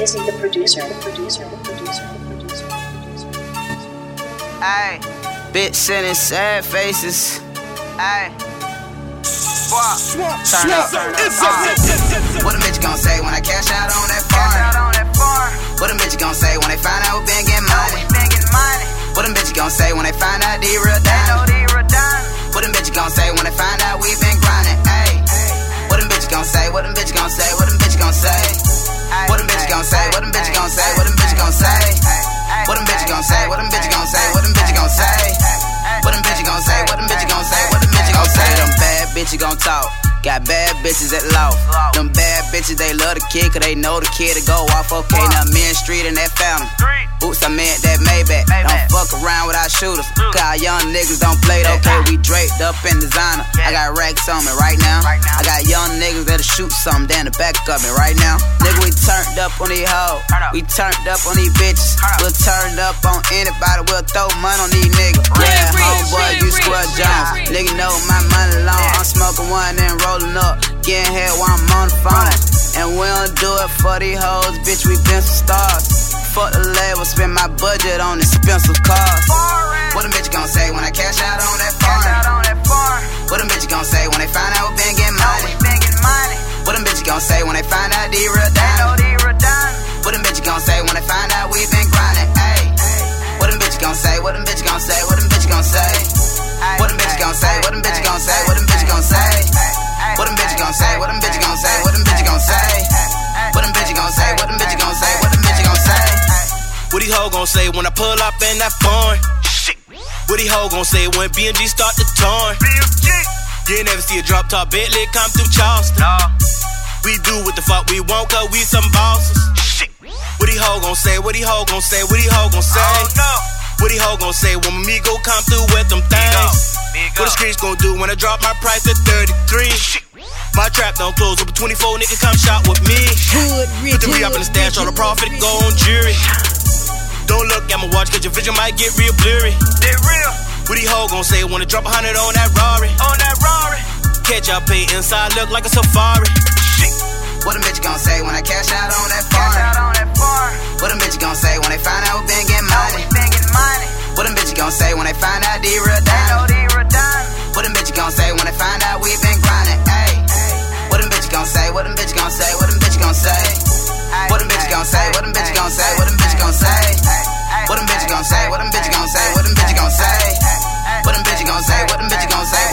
Dizzy the producer. Ayy, bitch sending sad faces. Ayy, what a bitch gon' say when I cash out on that farm? What a bitch gon' say when they find out we been getting money? What a bitch gon' say when they find out they real dime? What a bitch gon' say when they find out we been grinding? Ayy, what a bitch gon' say? What a bitch gon' say? What a bitch gon' say? What a bitch gon' say? What a bitch gon' say? What a bitch gon' say? What a bitch gon' say? What a bitch gon' say? What a bitch gon' say? What a bitch gon' say? What a bitch gon' say? What a bitch gon' say? Them bad bitches gon' talk. Got bad bitches at low. Them bad bitches, they love the kid, cause they know the kid to go off. Okay, now Main Street and that fountain. Oops, I meant that Maybach. Don't fuck around with our shooters, cause young niggas don't play that. Okay, we draped up in designer. I got racks on me right now. I got young niggas that'll shoot something down the back of me right now. Nigga, we turned up on these hoes. We turned up on these bitches. We'll turn up on anybody. We'll throw money on these niggas. Yeah, homeboy, you Square Jones. Nigga know my money long. I'm smoking one and rolling up. Getting head while I'm on the phone. And we don't do it for these hoes, bitch, we been some stars. Fuck the label, spend my budget on expensive cars. What a bitch gon' say when I cash out on that farm? What a bitch gon' say when they find out we been getting money? What a bitch gon' say when they find out they real dime? What a bitch gon' say when they find out we been grinding? Ayy, what a bitch gon' say? What a bitch gon' say? What a bitch gon' say? What a bitch gon' say? What a bitch gon' say? What a bitch gon' say? What a bitch gon' say? What a bitch gon' say? What a bitch gon' say? What a bitch gon' say? What a bitch gon' say? What a bitch gon' say? What these hoes gon' say when I pull up in that foreign? What these hoes gon' say when BMG start to torn? You ain't never see a drop top Bentley come through Charleston. We do what the fuck we want, cause we some bosses. What these hoes gon' say? What these hoes gon' say? What these hoes gon' say? What these hoes gon' say when my go come through with them things? What the streets gon' do when I drop my price to 33? My trap don't close, over 24 niggas come shop with me. Put the re-up in the stash, all the profit go on jury. Don't look at my watch, cause your vision might get real blurry. What these hoes gon' say when I drop 100 on that Rari? Catch up, pay inside, look like a safari. What a bitch gon' say when I cash out on that farm? What a bitch gon' say when they find out we been getting money? What a bitch gon' say when they find out they real dime? What a bitch gon' say when they find out we been grinding? Ayy, what a bitch gon' say? What a bitch gon' say? What a bitch gon' say? What a bitch gon' say? What a bitch gon' say? What a bitch gon' say? What a bitch gon' say? What a bitch gon' say? What a bitch gon' say? What a bitch gon' say? What a bitch gon' say?